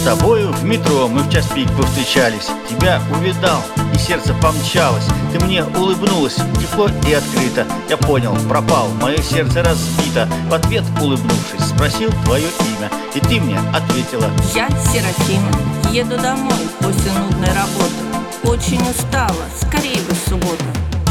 тобою в метро мы в час пик повстречались. Тебя увидал, и сердце помчалось. Ты мне улыбнулась, тепло и открыто. Я понял, пропал, мое сердце разбито. В ответ, улыбнувшись, спросил твое имя, и ты мне ответила: я Серафима, еду домой после нудной работы. Очень устала, скорее бы в субботу.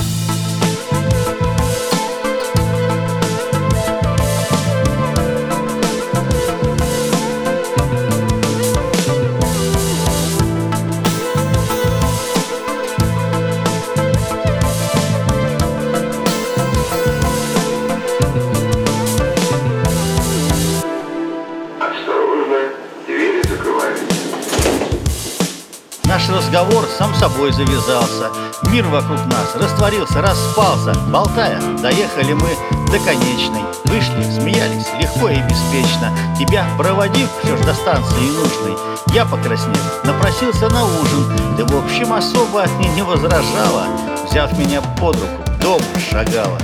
Наш разговор сам собой завязался. Мир вокруг нас растворился, распался. Болтая, доехали мы до конечной. Вышли, смеялись, легко и беспечно. Тебя проводив все ж до станции нужной, я, покраснев, напросился на ужин. Ты, в общем, особо не возражала. Взяв меня под руку, к дому шагала.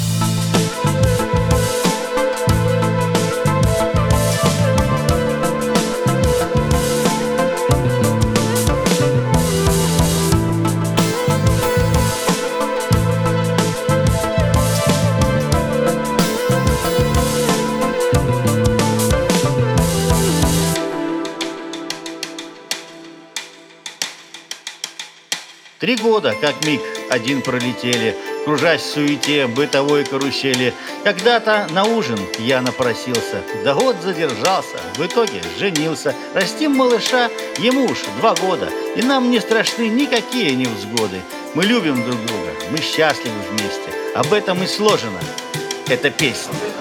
Три года, как миг один пролетели, кружась в суете бытовой карусели. Когда-то на ужин я напросился, да год задержался, в итоге женился. Растим малыша, ему уж 2 года, и нам не страшны никакие невзгоды. Мы любим друг друга, мы счастливы вместе, об этом и сложена эта песня.